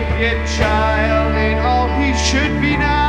Your child ain't all he should be now.